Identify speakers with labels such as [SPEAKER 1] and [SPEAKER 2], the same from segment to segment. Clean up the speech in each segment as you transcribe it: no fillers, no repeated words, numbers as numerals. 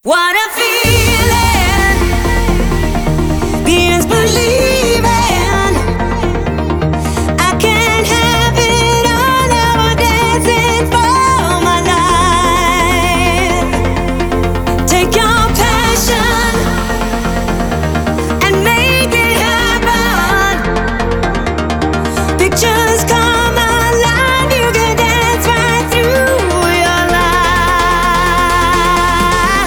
[SPEAKER 1] What a feeling, being's believing. I can't have it all, now I'm dancing for my life. Take your passion and make it happen. Pictures come alive, you can dance right through your life.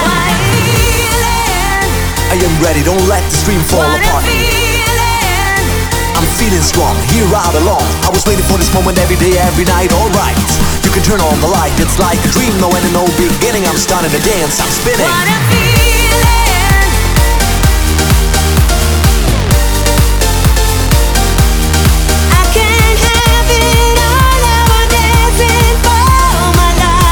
[SPEAKER 2] I am ready, don't let the stream fall
[SPEAKER 1] What
[SPEAKER 2] apart.
[SPEAKER 1] a feeling,
[SPEAKER 2] I'm feeling strong, here I belong. I was waiting for this moment every day, every night, alright. You can turn on the light, it's like a dream, no end and no beginning. I'm starting to dance, I'm spinning.
[SPEAKER 1] what a feeling. I can't have it all, now I'm dancing for my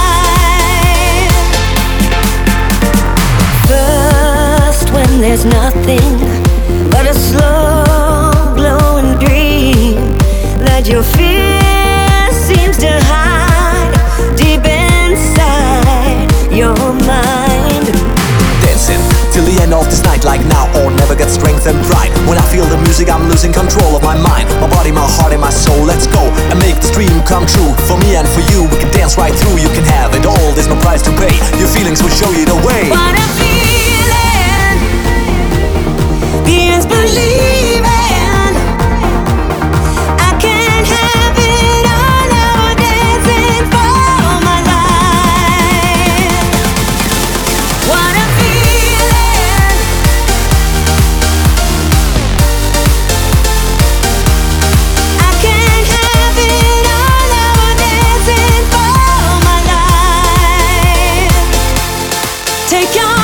[SPEAKER 1] life. First, when there's nothing but a slow glowing dream that your fear seems to hide deep inside your mind.
[SPEAKER 2] Dancing till the end of this night, like now or never, get strength and pride. When I feel the music, I'm losing control of my mind, my body, my heart and my soul. Let's go and make this dream come true. For me and for you, we can dance right through. You can have it all, there's no price to pay. Your feelings will show you the way.
[SPEAKER 1] What a feeling, being's believing. I can't have it all, now I'm dancing for my life. What a feeling, I can't have it all, now I'm dancing for my life. Take your